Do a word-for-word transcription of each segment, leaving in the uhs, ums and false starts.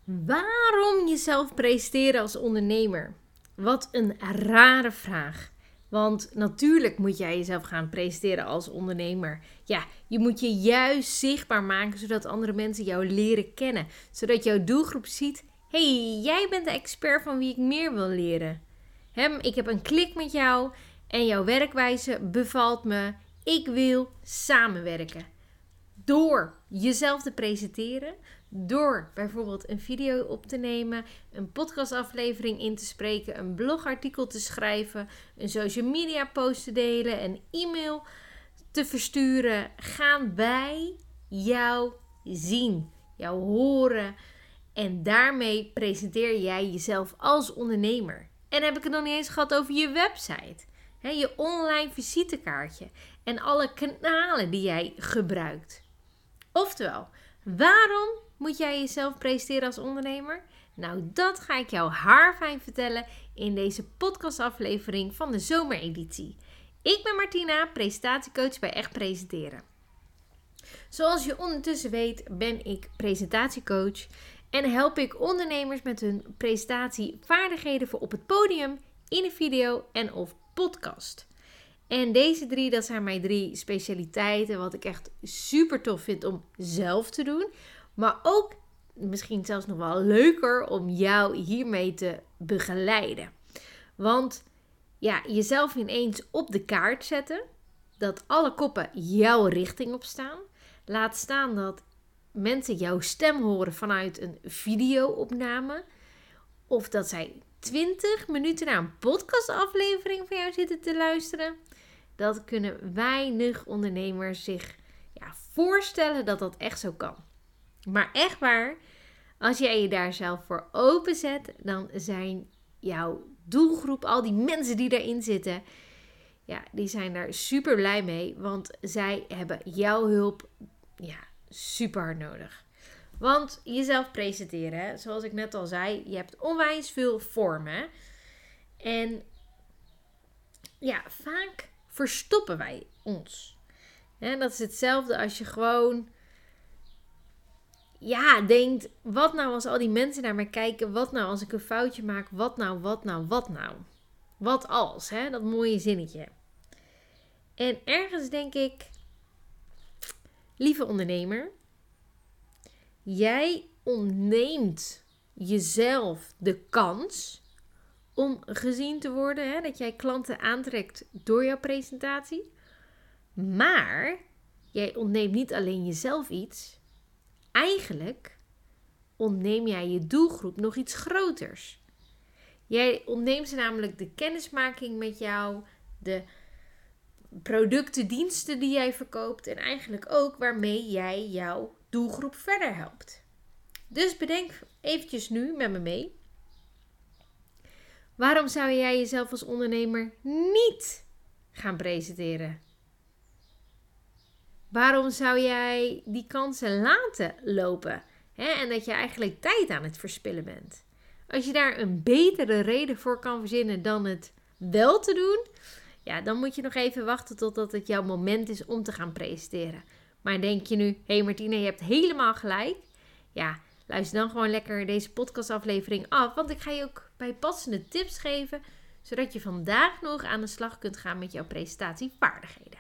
Waarom jezelf presenteren als ondernemer? Wat een rare vraag. Want natuurlijk moet jij jezelf gaan presenteren als ondernemer. Ja, je moet je juist zichtbaar maken zodat andere mensen jou leren kennen. Zodat jouw doelgroep ziet, hé, hey, jij bent de expert van wie ik meer wil leren. Hem, ik heb een klik met jou en jouw werkwijze bevalt me. Ik wil samenwerken. Door jezelf te presenteren, door bijvoorbeeld een video op te nemen, een podcastaflevering in te spreken, een blogartikel te schrijven, een social media post te delen, een e-mail te versturen, gaan wij jou zien, jou horen en daarmee presenteer jij jezelf als ondernemer. En dan heb ik het nog niet eens gehad over je website, hè, je online visitekaartje en alle kanalen die jij gebruikt. Oftewel, waarom moet jij jezelf presenteren als ondernemer? Nou, dat ga ik jou haarfijn vertellen in deze podcastaflevering van de zomereditie. Ik ben Martina, presentatiecoach bij Echt Presenteren. Zoals je ondertussen weet ben ik presentatiecoach en help ik ondernemers met hun presentatievaardigheden voor op het podium, in een video en of podcast. En deze drie, dat zijn mijn drie specialiteiten, wat ik echt super tof vind om zelf te doen. Maar ook misschien zelfs nog wel leuker om jou hiermee te begeleiden. Want ja, jezelf ineens op de kaart zetten, dat alle koppen jouw richting op staan. Laat staan dat mensen jouw stem horen vanuit een videoopname. Of dat zij twintig minuten naar een podcastaflevering van jou zitten te luisteren. Dat kunnen weinig ondernemers zich ja, voorstellen dat dat echt zo kan. Maar echt waar, als jij je daar zelf voor openzet, dan zijn jouw doelgroep, al die mensen die daarin zitten, ja, die zijn daar super blij mee. Want zij hebben jouw hulp ja, super hard nodig. Want jezelf presenteren, hè, zoals ik net al zei, je hebt onwijs veel vormen. En ja, vaak verstoppen wij ons. En dat is hetzelfde als je gewoon ja, denkt, wat nou als al die mensen naar mij kijken? Wat nou als ik een foutje maak? Wat nou, wat nou, wat nou? Wat als, hè? Dat mooie zinnetje. En ergens denk ik, lieve ondernemer, jij ontneemt jezelf de kans om gezien te worden, hè? Dat jij klanten aantrekt door jouw presentatie. Maar jij ontneemt niet alleen jezelf iets. Eigenlijk ontneem jij je doelgroep nog iets groters. Jij ontneemt ze namelijk de kennismaking met jou, de producten, diensten die jij verkoopt en eigenlijk ook waarmee jij jouw doelgroep verder helpt. Dus bedenk eventjes nu met me mee. Waarom zou jij jezelf als ondernemer niet gaan presenteren? Waarom zou jij die kansen laten lopen? Hè? En dat je eigenlijk tijd aan het verspillen bent. Als je daar een betere reden voor kan verzinnen dan het wel te doen, ja, dan moet je nog even wachten totdat het jouw moment is om te gaan presenteren. Maar denk je nu, hé hey Martina, je hebt helemaal gelijk. Ja, luister dan gewoon lekker deze podcastaflevering af. Want ik ga je ook bijpassende tips geven, zodat je vandaag nog aan de slag kunt gaan met jouw presentatievaardigheden.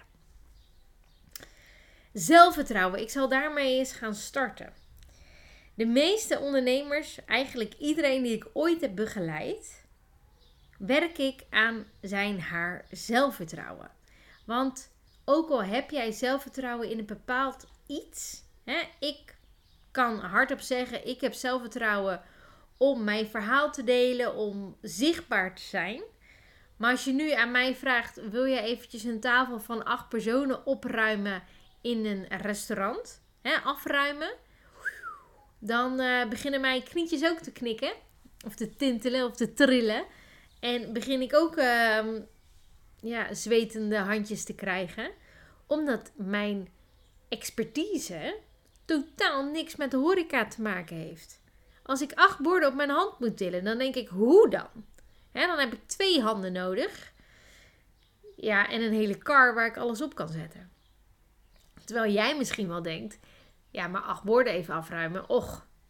Zelfvertrouwen. Ik zal daarmee eens gaan starten. De meeste ondernemers, eigenlijk iedereen die ik ooit heb begeleid, werk ik aan zijn haar zelfvertrouwen. Want ook al heb jij zelfvertrouwen in een bepaald iets, hè, ik kan hardop zeggen, ik heb zelfvertrouwen om mijn verhaal te delen, om zichtbaar te zijn. Maar als je nu aan mij vraagt, wil je eventjes een tafel van acht personen opruimen in een restaurant, hè, afruimen, dan uh, beginnen mijn knietjes ook te knikken, of te tintelen, of te trillen. En begin ik ook uh, ja, zwetende handjes te krijgen, omdat mijn expertise totaal niks met de horeca te maken heeft. Als ik acht borden op mijn hand moet tillen, dan denk ik, hoe dan? Hè, dan heb ik twee handen nodig. Ja, en een hele kar waar ik alles op kan zetten. Terwijl jij misschien wel denkt, ja, maar acht borden even afruimen, och,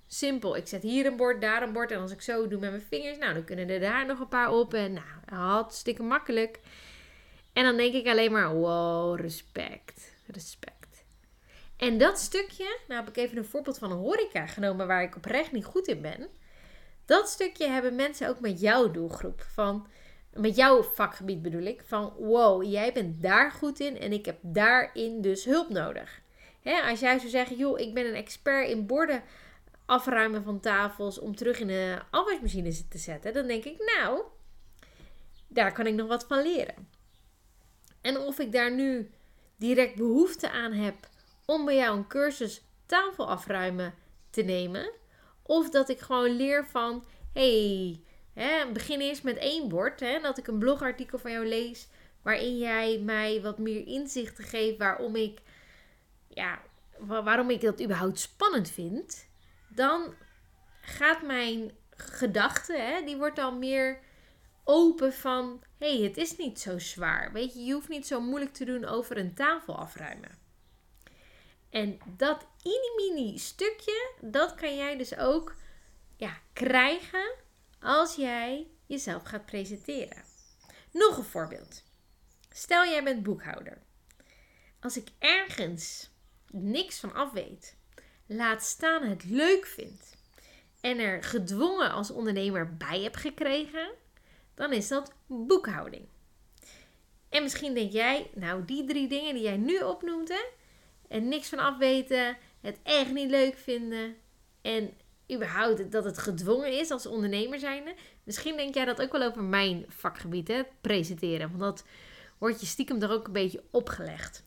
simpel. Ik zet hier een bord, daar een bord. En als ik zo doe met mijn vingers, nou, dan kunnen er daar nog een paar op. En nou, hartstikke makkelijk. En dan denk ik alleen maar, wow, respect. Respect. En dat stukje, nou heb ik even een voorbeeld van een horeca genomen waar ik oprecht niet goed in ben. Dat stukje hebben mensen ook met jouw doelgroep. Van, met jouw vakgebied bedoel ik. Van, wow, jij bent daar goed in en ik heb daarin dus hulp nodig. Hè, als jij zou zeggen, joh, ik ben een expert in borden afruimen van tafels om terug in de afwasmachine te zetten. Dan denk ik, nou, daar kan ik nog wat van leren. En of ik daar nu direct behoefte aan heb om bij jou een cursus tafel afruimen te nemen. Of dat ik gewoon leer van, hé, hey, begin eerst met één bord. Hè, dat ik een blogartikel van jou lees waarin jij mij wat meer inzichten geeft waarom ik, ja, waarom ik dat überhaupt spannend vind. Dan gaat mijn gedachte, hè, die wordt dan meer open van, hé, hey, het is niet zo zwaar. Weet je, je hoeft niet zo moeilijk te doen over een tafel afruimen. En dat mini-mini stukje, dat kan jij dus ook ja, krijgen als jij jezelf gaat presenteren. Nog een voorbeeld. Stel jij bent boekhouder. Als ik ergens niks van af weet, laat staan het leuk vind en er gedwongen als ondernemer bij heb gekregen, dan is dat boekhouding. En misschien denk jij, nou die drie dingen die jij nu opnoemt, hè, en niks van afweten, het echt niet leuk vinden en überhaupt dat het gedwongen is als ondernemer zijnde. Misschien denk jij dat ook wel over mijn vakgebied, hè, presenteren. Want dat wordt je stiekem er ook een beetje opgelegd.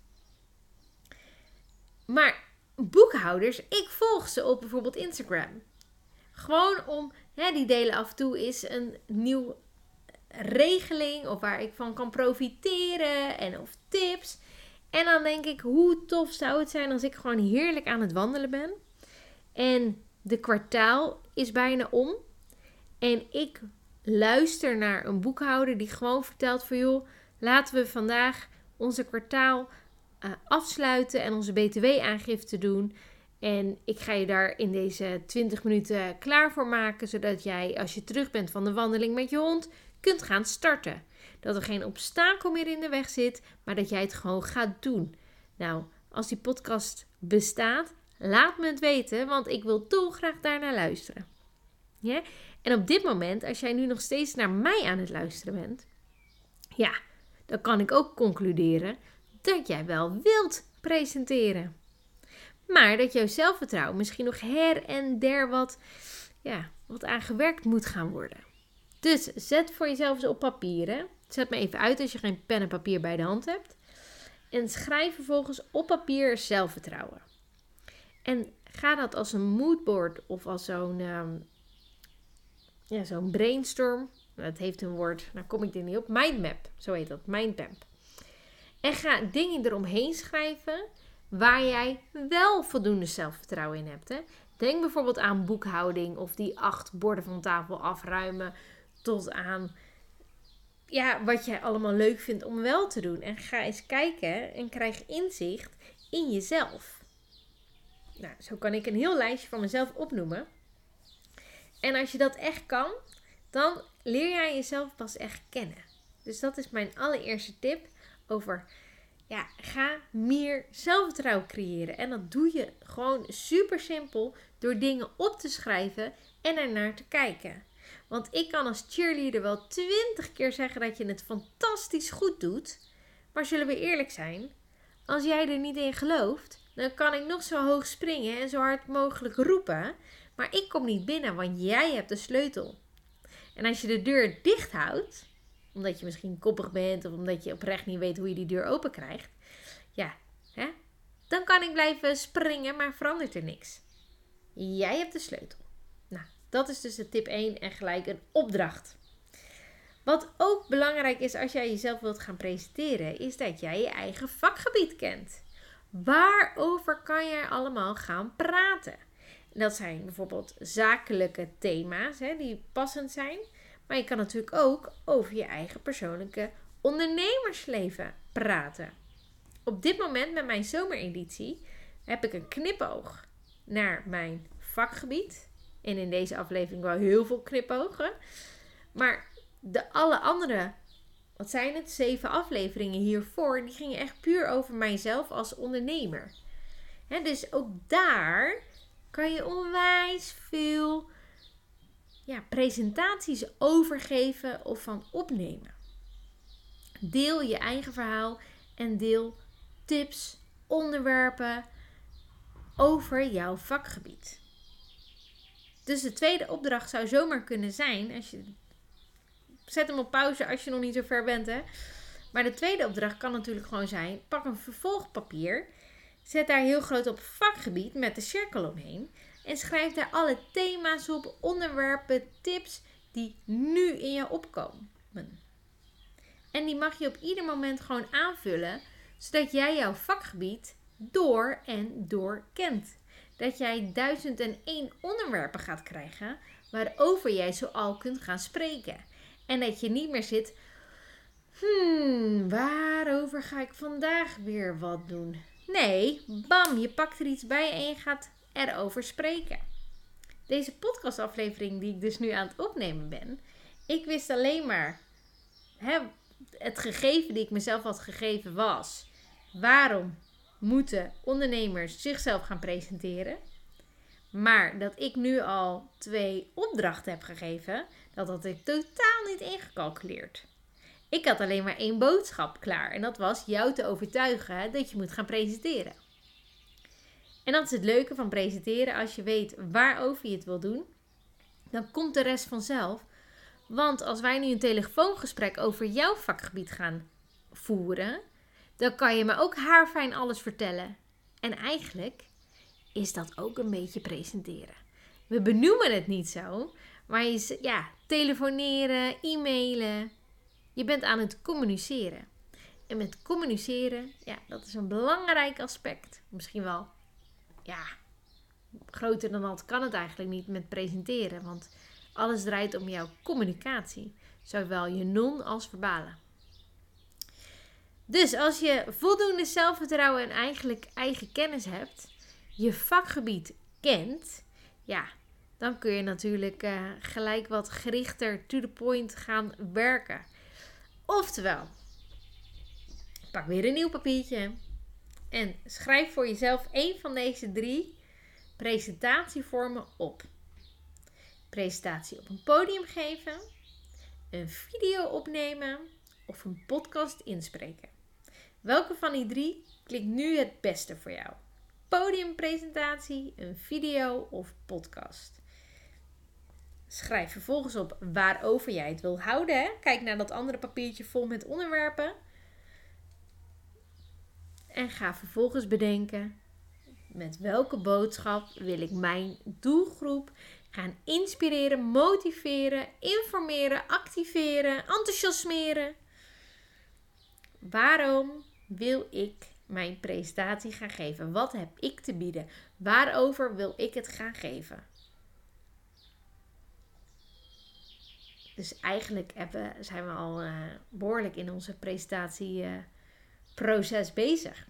Maar boekhouders, ik volg ze op bijvoorbeeld Instagram. Gewoon om, hè, die delen af en toe is een nieuw regeling of waar ik van kan profiteren en of tips. En dan denk ik, hoe tof zou het zijn als ik gewoon heerlijk aan het wandelen ben. En de kwartaal is bijna om. En ik luister naar een boekhouder die gewoon vertelt van, joh, laten we vandaag onze kwartaal uh, afsluiten en onze B T W-aangifte doen. En ik ga je daar in deze twintig minuten klaar voor maken, zodat jij als je terug bent van de wandeling met je hond kunt gaan starten. Dat er geen obstakel meer in de weg zit, maar dat jij het gewoon gaat doen. Nou, als die podcast bestaat, laat me het weten, want ik wil dolgraag daarnaar luisteren. Ja? En op dit moment, als jij nu nog steeds naar mij aan het luisteren bent, ja, dan kan ik ook concluderen dat jij wel wilt presenteren. Maar dat jouw zelfvertrouwen misschien nog her en der wat, ja, wat aangewerkt moet gaan worden. Dus zet voor jezelf eens op papier. Hè? Zet me even uit als je geen pen en papier bij de hand hebt. En schrijf vervolgens op papier zelfvertrouwen. En ga dat als een moodboard of als zo'n, um, ja, zo'n brainstorm. Dat heeft een woord, nou kom ik er niet op. Mindmap, zo heet dat, mindmap. En ga dingen eromheen schrijven waar jij wel voldoende zelfvertrouwen in hebt. Hè? Denk bijvoorbeeld aan boekhouding of die acht borden van tafel afruimen. Tot aan ja, wat jij allemaal leuk vindt om wel te doen. En ga eens kijken en krijg inzicht in jezelf. Nou, zo kan ik een heel lijstje van mezelf opnoemen. En als je dat echt kan, dan leer jij jezelf pas echt kennen. Dus dat is mijn allereerste tip over, ja, ga meer zelfvertrouwen creëren. En dat doe je gewoon super simpel door dingen op te schrijven en ernaar te kijken. Want ik kan als cheerleader wel twintig keer zeggen dat je het fantastisch goed doet. Maar zullen we eerlijk zijn? Als jij er niet in gelooft, dan kan ik nog zo hoog springen en zo hard mogelijk roepen. Maar ik kom niet binnen, want jij hebt de sleutel. En als je de deur dicht houdt, omdat je misschien koppig bent of omdat je oprecht niet weet hoe je die deur open krijgt. Ja, hè? Dan kan ik blijven springen, maar verandert er niks. Jij hebt de sleutel. Nou, dat is dus de tip één en gelijk een opdracht. Wat ook belangrijk is als jij jezelf wilt gaan presenteren, is dat jij je eigen vakgebied kent. Waarover kan jij allemaal gaan praten? En dat zijn bijvoorbeeld zakelijke thema's, hè, die passend zijn. Maar je kan natuurlijk ook over je eigen persoonlijke ondernemersleven praten. Op dit moment met mijn zomereditie heb ik een knipoog naar mijn vakgebied. En in deze aflevering wel heel veel knipogen. Maar de alle andere, wat zijn het, zeven afleveringen hiervoor, die gingen echt puur over mijzelf als ondernemer. He, dus ook daar kan je onwijs veel ja, presentaties overgeven of van opnemen. Deel je eigen verhaal en deel tips, onderwerpen over jouw vakgebied. Dus de tweede opdracht zou zomaar kunnen zijn, als je, zet hem op pauze als je nog niet zo ver bent, hè. Maar de tweede opdracht kan natuurlijk gewoon zijn, pak een vervolgpapier, zet daar heel groot op vakgebied met de cirkel omheen en schrijf daar alle thema's op, onderwerpen, tips die nu in je opkomen. En die mag je op ieder moment gewoon aanvullen, zodat jij jouw vakgebied door en door kent. Dat jij duizend en één onderwerpen gaat krijgen waarover jij zoal kunt gaan spreken. En dat je niet meer zit, hmm, waarover ga ik vandaag weer wat doen? Nee, bam, je pakt er iets bij en je gaat erover spreken. Deze podcastaflevering die ik dus nu aan het opnemen ben, ik wist alleen maar, hè, het gegeven die ik mezelf had gegeven was, waarom moeten ondernemers zichzelf gaan presenteren? Maar dat ik nu al twee opdrachten heb gegeven, dat had ik totaal niet ingecalculeerd. Ik had alleen maar één boodschap klaar en dat was jou te overtuigen dat je moet gaan presenteren. En dat is het leuke van presenteren. Als je weet waarover je het wil doen, dan komt de rest vanzelf. Want als wij nu een telefoongesprek over jouw vakgebied gaan voeren, dan kan je me ook haarfijn alles vertellen. En eigenlijk is dat ook een beetje presenteren. We benoemen het niet zo, maar je, ja, telefoneren, e-mailen. Je bent aan het communiceren. En met communiceren, ja, dat is een belangrijk aspect. Misschien wel, ja, groter dan dat kan het eigenlijk niet met presenteren. Want alles draait om jouw communicatie. Zowel je non- als verbale. Dus als je voldoende zelfvertrouwen en eigenlijk eigen kennis hebt, je vakgebied kent, ja, dan kun je natuurlijk uh, gelijk wat gerichter to the point gaan werken. Oftewel, pak weer een nieuw papiertje en schrijf voor jezelf één van deze drie presentatievormen op. Presentatie op een podium geven, een video opnemen of een podcast inspreken. Welke van die drie klinkt nu het beste voor jou? Podiumpresentatie, een video of podcast? Schrijf vervolgens op waarover jij het wil houden. Hè? Kijk naar dat andere papiertje vol met onderwerpen. En ga vervolgens bedenken, met welke boodschap wil ik mijn doelgroep gaan inspireren, motiveren, informeren, activeren, enthousiasmeren. Waarom wil ik mijn presentatie gaan geven? Wat heb ik te bieden? Waarover wil ik het gaan geven? Dus eigenlijk hebben, zijn we al uh, behoorlijk in onze presentatieproces uh, bezig.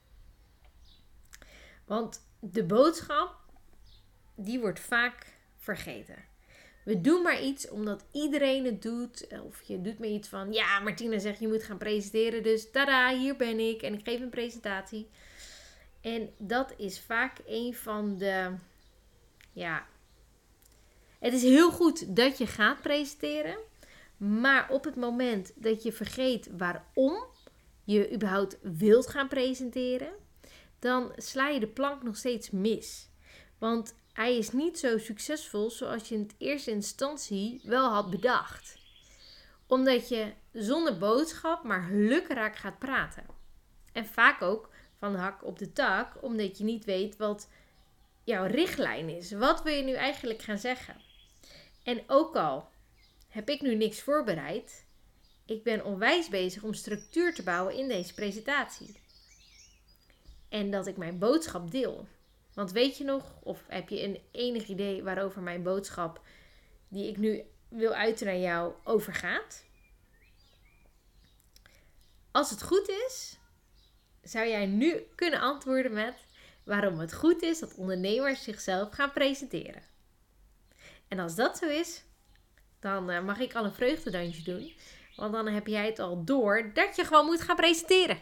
Want de boodschap, die wordt vaak vergeten. We doen maar iets omdat iedereen het doet. Of je doet maar iets van, ja, Martina zegt je moet gaan presenteren. Dus tada, hier ben ik en ik geef een presentatie. En dat is vaak een van de, ja, het is heel goed dat je gaat presenteren. Maar op het moment dat je vergeet waarom je überhaupt wilt gaan presenteren, dan sla je de plank nog steeds mis. Want hij is niet zo succesvol zoals je in eerste instantie wel had bedacht. Omdat je zonder boodschap maar lukraak gaat praten. En vaak ook van de hak op de tak, omdat je niet weet wat jouw richtlijn is. Wat wil je nu eigenlijk gaan zeggen? En ook al heb ik nu niks voorbereid, ik ben onwijs bezig om structuur te bouwen in deze presentatie. En dat ik mijn boodschap deel. Want weet je nog, of heb je een enig idee waarover mijn boodschap die ik nu wil uiten naar jou over gaat? Als het goed is, zou jij nu kunnen antwoorden met waarom het goed is dat ondernemers zichzelf gaan presenteren. En als dat zo is, dan uh, mag ik al een vreugdedansje doen. Want dan heb jij het al door dat je gewoon moet gaan presenteren.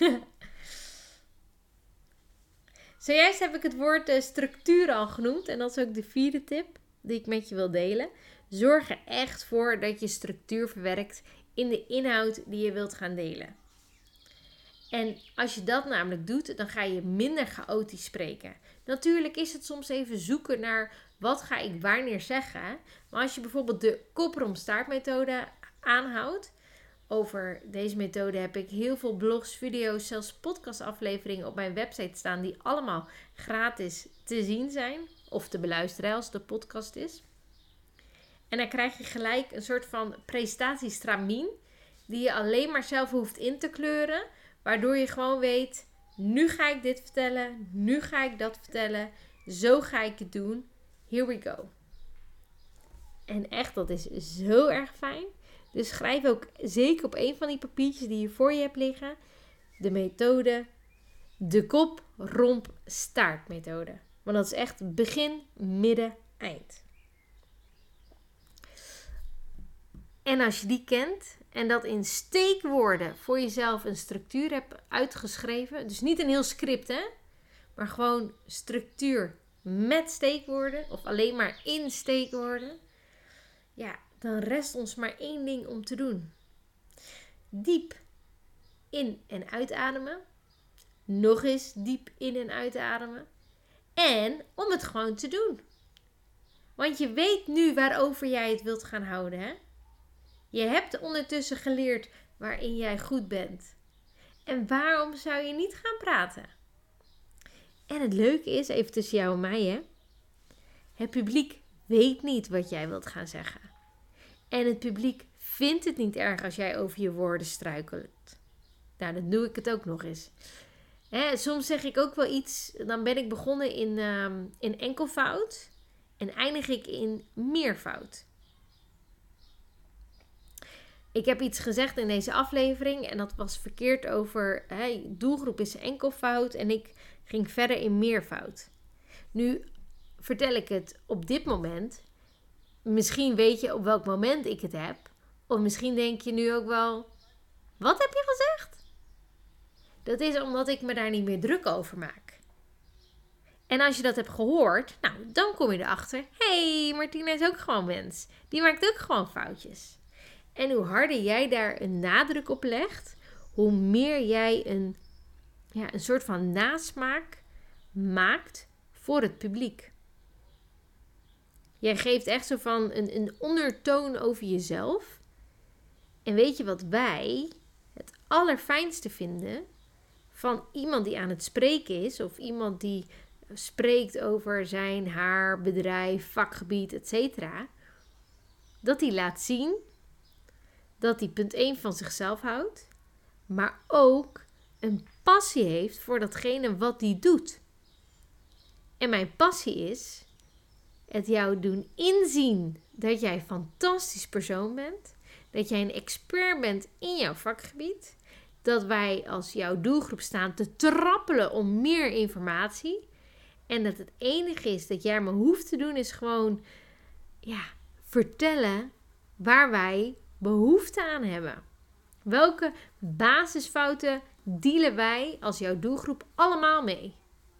Zojuist heb ik het woord uh, structuur al genoemd. En dat is ook de vierde tip die ik met je wil delen. Zorg er echt voor dat je structuur verwerkt in de inhoud die je wilt gaan delen. En als je dat namelijk doet, dan ga je minder chaotisch spreken. Natuurlijk is het soms even zoeken naar wat ga ik wanneer zeggen. Maar als je bijvoorbeeld de kop-romp-staart-methode aanhoudt. Over deze methode heb ik heel veel blogs, video's, zelfs podcastafleveringen op mijn website staan. Die allemaal gratis te zien zijn. Of te beluisteren als het de podcast is. En dan krijg je gelijk een soort van presentatiestramien. Die je alleen maar zelf hoeft in te kleuren. Waardoor je gewoon weet, nu ga ik dit vertellen, nu ga ik dat vertellen, zo ga ik het doen, here we go. En echt, dat is zo erg fijn. Dus schrijf ook zeker op een van die papiertjes die je voor je hebt liggen, de methode, de kop-romp-staart methode. Want dat is echt begin, midden, eind. En als je die kent en dat in steekwoorden voor jezelf een structuur hebt uitgeschreven. Dus niet een heel script, hè. Maar gewoon structuur met steekwoorden. Of alleen maar in steekwoorden. Ja, dan rest ons maar één ding om te doen. Diep in- en uitademen. Nog eens diep in- en uitademen. En om het gewoon te doen. Want je weet nu waarover jij het wilt gaan houden, hè. Je hebt ondertussen geleerd waarin jij goed bent. En waarom zou je niet gaan praten? En het leuke is, even tussen jou en mij, hè. Het publiek weet niet wat jij wilt gaan zeggen. En het publiek vindt het niet erg als jij over je woorden struikelt. Nou, dan doe ik het ook nog eens. Hè, soms zeg ik ook wel iets, dan ben ik begonnen in, um, in enkelvoud. En eindig ik in meervoud. Ik heb iets gezegd in deze aflevering en dat was verkeerd over hè, doelgroep is enkelvoud en ik ging verder in meervoud. Nu vertel ik het op dit moment. Misschien weet je op welk moment ik het heb. Of misschien denk je nu ook wel, wat heb je gezegd? Dat is omdat ik me daar niet meer druk over maak. En als je dat hebt gehoord, nou, dan kom je erachter. Hé, hey, Martina is ook gewoon mens. Die maakt ook gewoon foutjes. En hoe harder jij daar een nadruk op legt, hoe meer jij een, ja, een soort van nasmaak maakt voor het publiek. Jij geeft echt zo van een, een ondertoon over jezelf. En weet je wat wij het allerfijnste vinden van iemand die aan het spreken is, of iemand die spreekt over zijn, haar, bedrijf, vakgebied, et cetera. Dat hij laat zien dat hij punt één van zichzelf houdt, maar ook een passie heeft voor datgene wat hij doet. En mijn passie is het jou doen inzien dat jij een fantastisch persoon bent, dat jij een expert bent in jouw vakgebied, dat wij als jouw doelgroep staan te trappelen om meer informatie en dat het enige is dat jij maar hoeft te doen is gewoon ja, vertellen waar wij behoefte aan hebben. Welke basisfouten dealen wij als jouw doelgroep allemaal mee?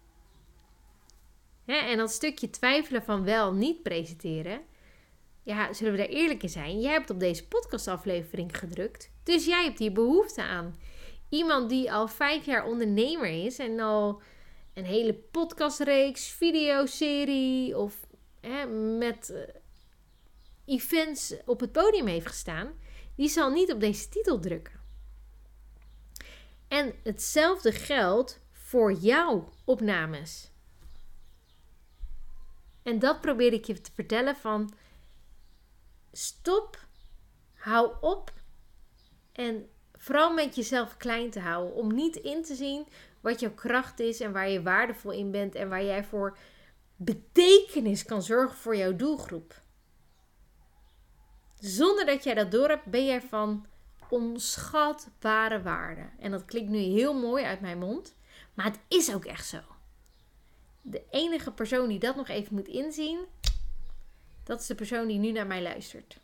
Hè, en dat stukje twijfelen van wel niet presenteren. Ja, zullen we daar eerlijk in zijn? Jij hebt op deze podcastaflevering gedrukt. Dus jij hebt hier behoefte aan. Iemand die al vijf jaar ondernemer is. En al een hele podcastreeks, videoserie. Of hè, met uh, events op het podium heeft gestaan. Die zal niet op deze titel drukken. En hetzelfde geldt voor jouw opnames. En dat probeer ik je te vertellen van stop, hou op en vooral met jezelf klein te houden. Om niet in te zien wat jouw kracht is en waar je waardevol in bent en waar jij voor betekenis kan zorgen voor jouw doelgroep. Zonder dat jij dat door hebt, ben jij van onschatbare waarde. En dat klinkt nu heel mooi uit mijn mond, maar het is ook echt zo. De enige persoon die dat nog even moet inzien, Dat is de persoon die nu naar mij luistert.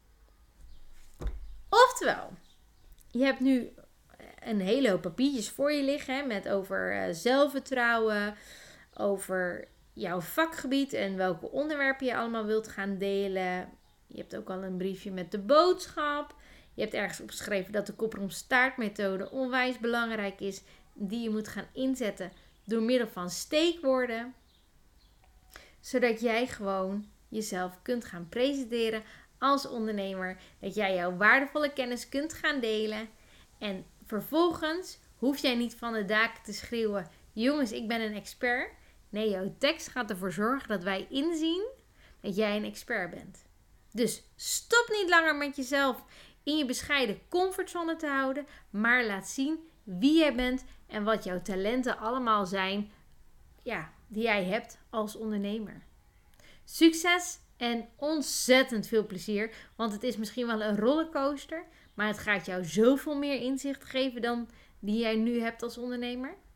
Oftewel, je hebt nu een hele hoop papiertjes voor je liggen. Hè, met over uh, zelfvertrouwen. Over jouw vakgebied. En welke onderwerpen je allemaal wilt gaan delen. Je hebt ook al een briefje met de boodschap. Je hebt ergens opgeschreven dat de kop-rond-staart-methode onwijs belangrijk is. Die je moet gaan inzetten door middel van steekwoorden. Zodat jij gewoon jezelf kunt gaan presenteren als ondernemer. Dat jij jouw waardevolle kennis kunt gaan delen. En vervolgens hoef jij niet van de daken te schreeuwen: jongens, ik ben een expert. Nee, jouw tekst gaat ervoor zorgen dat wij inzien dat jij een expert bent. Dus stop niet langer met jezelf in je bescheiden comfortzone te houden. Maar laat zien wie jij bent en wat jouw talenten allemaal zijn. Ja, die jij hebt als ondernemer. Succes en ontzettend veel plezier. Want het is misschien wel een rollercoaster. Maar het gaat jou zoveel meer inzicht geven dan die jij nu hebt als ondernemer.